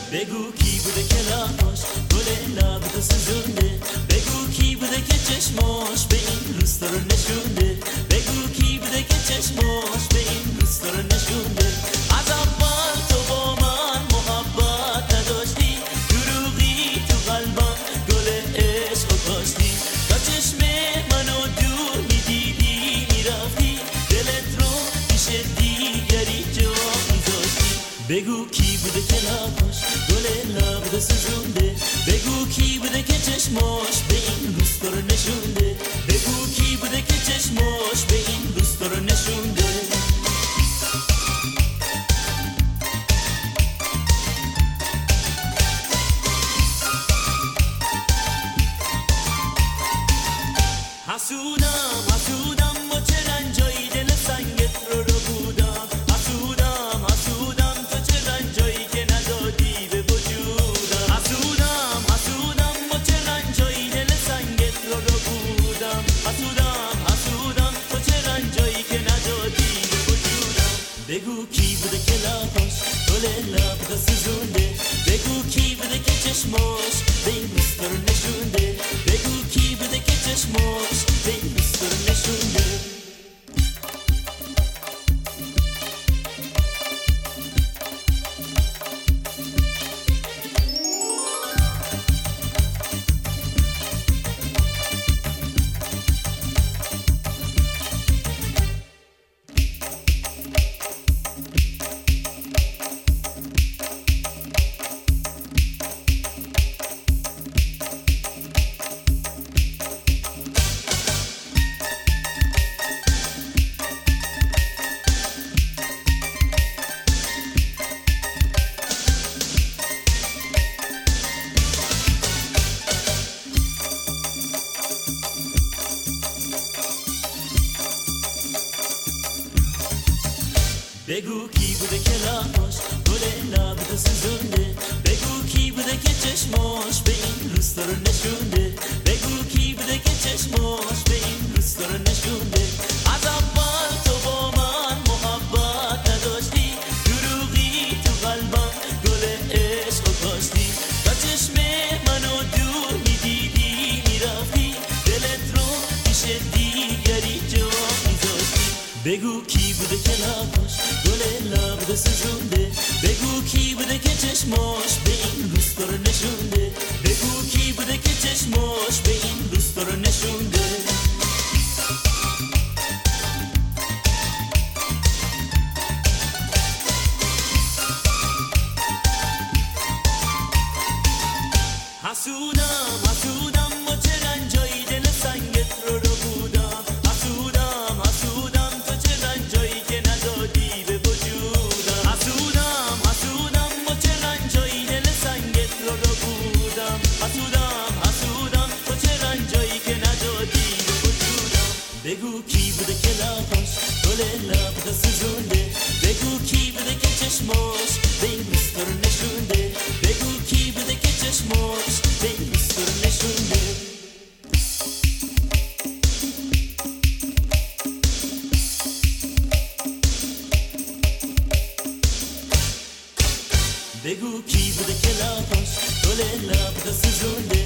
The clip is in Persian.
بگو کی بوده که لباش گل لبتو سوزونده، بگو کی بوده که چشماش به این روستا رو نشونده، بگو کی بوده که چشماش به این روستا رو نشونده. از اول تو با من محبت نداشتی، دروغی تو قلبم گل عشق کاشتی، تا چشم منو دور میدیدی میرفتی، دلت رو پیش دیگری جا میذاشتی. بگو کی بوده که لباش گل لبتو سوزونده، بگو کی بوده که چشماش به این روستا رو نشونده، بگو کی بوده که چشماش به این روستا رو نشونده. حسودم با چه رنجایی دل سنگت رو بودم، حسودم تو چه رنجایی که ندادی به وجودم، حسودم با چه رنجایی دل سنگت رو بودم، حسودم تو چه رنجایی که ندادی به وجودم. بگو کی بوده که لباش گل لبتو سوزونده، بگو کی بوده که چشماش به این روستا رو نشونده، بگو کی بوده که چشماش به این روستا رو نشونده. بگو کی بوده که لباش گل لبتو سوزونده، بگو کی بوده که چشماش به این روستا رو نشونده، بگو کی بوده که چشماش به این روستا رو نشونده. از اول تو با من محبت نداشتی، دروغی تو قلبم گل عشق کاشتی، تا چشم منو دور میدیدی میرفتی، دلت رو پیش دیگری جا میذاشتی. بگو کی بوده که لباش گل لبتو سوزونده، بگو کی بوده که چشماش به این روستا رو نشونده، بگو کی بوده که چشماش به این روستا رو نشونده. حسودم با چه رنجایی دل سنگت رو بودم، حسودم تو چه رنجایی که ندادی به وجودم، حسودم با چه رنجایی دل سنگت رو بودم، حسودم تو چه رنجایی که ندادی به وجودم. بگو کی بوده که لباش گل لبتو سوزونده، بگو کی بوده که چشماش به این روستا رو نشونده، بگو کی بوده که چشماش به این روستا رو نشونده. بگو کی بوده که لباش گل لبتو سوزونده،